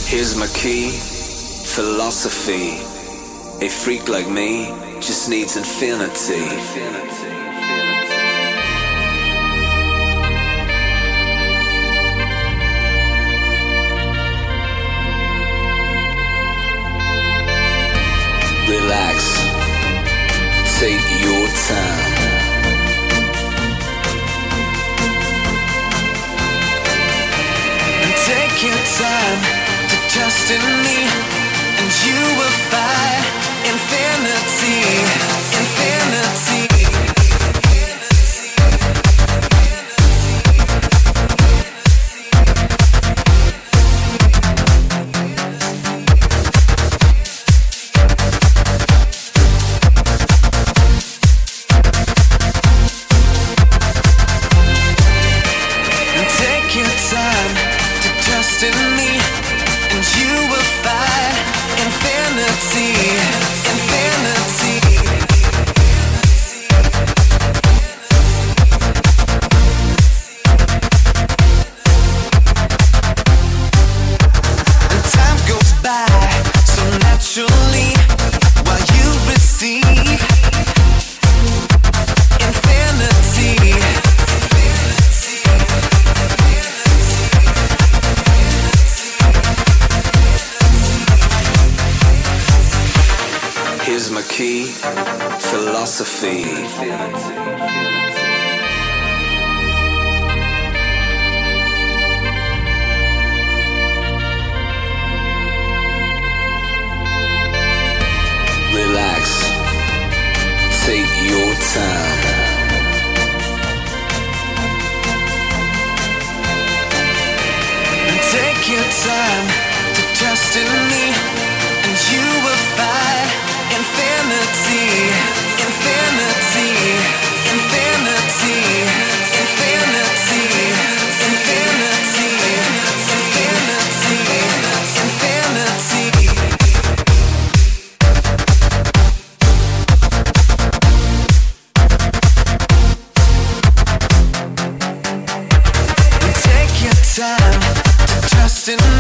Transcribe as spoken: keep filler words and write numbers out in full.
Here's my key, philosophy. A freak like me just needs infinity. Relax, take your time. And take your time to trust in me, and you will find infinity, infinity. Time to trust in